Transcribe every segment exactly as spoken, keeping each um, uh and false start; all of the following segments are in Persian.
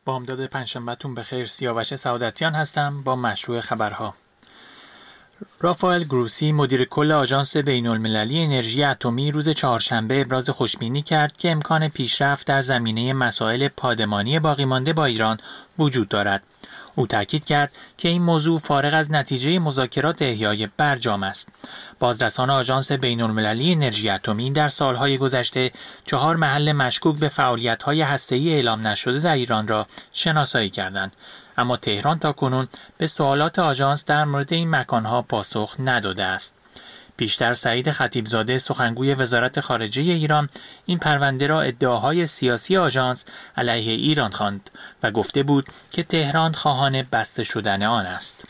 بامداد پنجشنبه‌تون بخیر. سیاوش سعادتیان هستم با مشروع خبرها. رافائل گروسی مدیر کل آژانس بین‌المللی انرژی اتمی روز چهارشنبه ابراز خوشبینی کرد که امکان پیشرفت در زمینه مسائل پادمانی باقی مانده با ایران وجود دارد. او تاکید کرد که این موضوع فارغ از نتیجه مذاکرات احیای برجام است. بازرسان آژانس بین‌المللی انرژی اتمی در سالهای گذشته چهار محل مشکوک به فعالیت‌های هسته‌ای اعلام نشده در ایران را شناسایی کردند، اما تهران تاکنون به سوالات آژانس در مورد این مکانها پاسخ نداده است. پیشتر سعید خطیبزاده سخنگوی وزارت خارجه ایران این پرونده را ادعاهای سیاسی آژانس علیه ایران خواند و گفته بود که تهران خواهان بسته شدن آن است.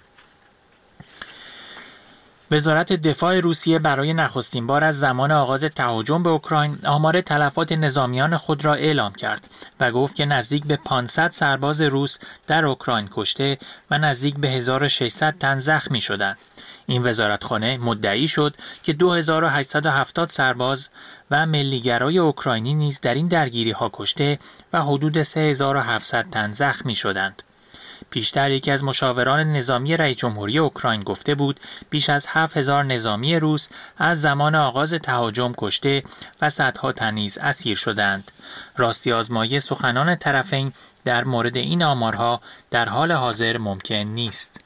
وزارت دفاع روسیه برای نخستین بار از زمان آغاز تهاجم به اوکراین آمار تلفات نظامیان خود را اعلام کرد و گفت که نزدیک به پانصد سرباز روس در اوکراین کشته و نزدیک به هزار و ششصد تن زخمی شدند. این وزارتخانه مدعی شد که دو هزار و هشتصد و هفتاد سرباز و ملیگرای اوکراینی نیز در این درگیری‌ها کشته و حدود سه هزار و هفتصد تن زخمی شدند. پیشتر یکی از مشاوران نظامی رئیس جمهوری اوکراین گفته بود بیش از هفت هزار نظامی روس از زمان آغاز تهاجم کشته و صدها تن نیز اسیر شدند. راستی آزمایی سخنان طرفین در مورد این آمارها در حال حاضر ممکن نیست.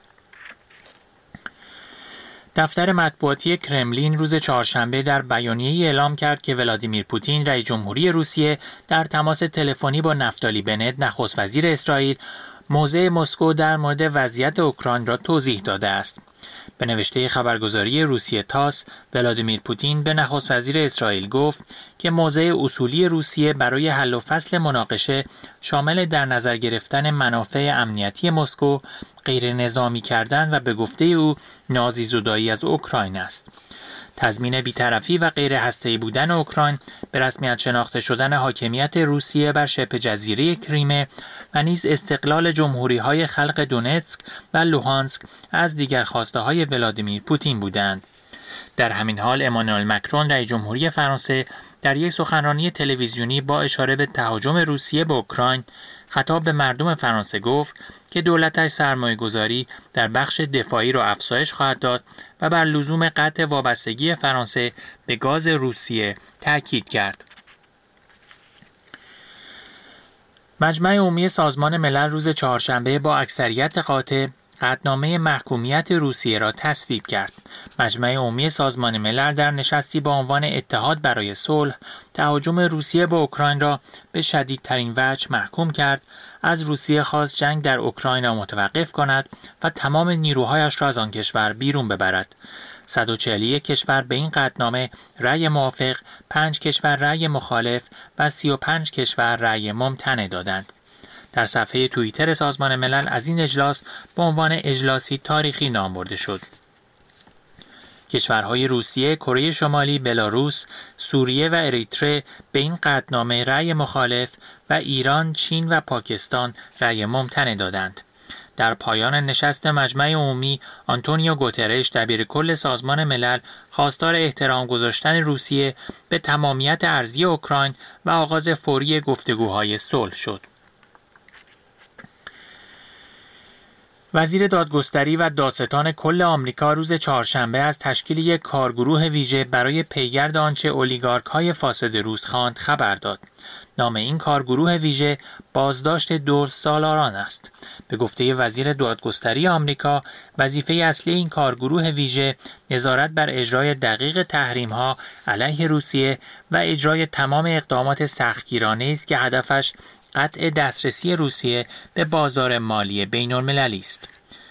دفتر مطبوعاتی کرملین روز چهارشنبه در بیانیه‌ای اعلام کرد که ولادیمیر پوتین رئیس جمهوری روسیه در تماس تلفنی با نفتالی بنت نخست وزیر اسرائیل موضع مسکو در مورد وضعیت اوکراین را توضیح داده است. به نوشته خبرگزاری روسیه تاس، ولادیمیر پوتین به نخست وزیر اسرائیل گفت که موضع اصولی روسیه برای حل و فصل مناقشه شامل در نظر گرفتن منافع امنیتی مسکو، غیر نظامی کردن و به گفته او نازیزدایی از اوکراین است. تضمین بی‌طرفی و غیر هسته‌ای بودن اوکراین، به رسمیت شناخته شدن حاکمیت روسیه بر شبه جزیره کریمه و نیز استقلال جمهوری‌های خلق دونتسک و لوهانسک از دیگر خواسته‌های ولادیمیر پوتین بودند. در همین حال امانوئل مکرون رئیس جمهوری فرانسه در یک سخنرانی تلویزیونی با اشاره به تهاجم روسیه به اوکراین خطاب به مردم فرانسه گفت که دولتش سرمایه‌گذاری در بخش دفاعی را افزایش خواهد داد و بر لزوم قطع وابستگی فرانسه به گاز روسیه تاکید کرد. مجمع عمومی سازمان ملل روز چهارشنبه با اکثریت قاطع قطعنامه محکومیت روسیه را تصویب کرد. مجمع عمومی سازمان ملل در نشستی با عنوان اتحاد برای صلح تهاجم روسیه به اوکراین را به شدیدترین وجه محکوم کرد. از روسیه خواست جنگ در اوکراین را متوقف کند و تمام نیروهایش را از آن کشور بیرون ببرد. صد و چهل و یک کشور به این قطعنامه رأی موافق، پنج کشور رأی مخالف و سی و پنج کشور رأی ممتنع دادند. در صفحه توییتر سازمان ملل از این اجلاس به عنوان اجلاسی تاریخی نام برده شد. کشورهای روسیه، کره شمالی، بلاروس، سوریه و اریتره به این قطعنامه رأی مخالف و ایران، چین و پاکستان رأی ممتنع دادند. در پایان نشست مجمع عمومی، آنتونیو گوترش دبیر کل سازمان ملل خواستار احترام گذاشتن روسیه به تمامیت ارضی اوکراین و آغاز فوری گفتگوهای صلح شد. وزیر دادگستری و دادستان کل آمریکا روز چهارشنبه از تشکیل یک کارگروه ویژه برای پیگرد آنچه اولیگارک‌های فاسد روس خواند خبر داد. نام این کارگروه ویژه بازداشت دو سالاران است. به گفته وزیر دادگستری آمریکا، وظیفه اصلی این کارگروه ویژه نظارت بر اجرای دقیق تحریم‌ها علیه روسیه و اجرای تمام اقدامات سختگیرانه است که هدفش قطع دسترسی روسیه به بازار مالی بین‌المللی است.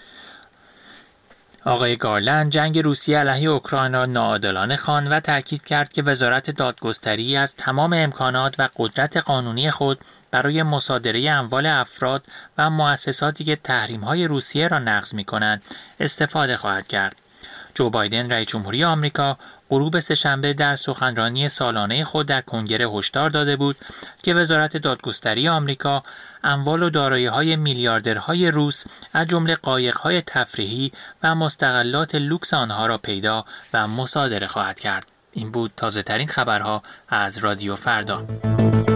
آقای گارلند جنگ روسیه علیه اوکراین را ناعادلانه خواند و تاکید کرد که وزارت دادگستری از تمام امکانات و قدرت قانونی خود برای مصادره اموال افراد و مؤسساتی که تحریم‌های روسیه را نقض می‌کنند استفاده خواهد کرد. جو بایدن رئیس جمهوری آمریکا غروب سه‌شنبه در سخنرانی سالانه خود در کنگره هشدار داده بود که وزارت دادگستری آمریکا اموال و دارایی‌های میلیاردرهای روس از جمله قایق‌های تفریحی و مستغلات لوکس آنها را پیدا و مصادره خواهد کرد. این بود تازه‌ترین خبرها از رادیو فردا.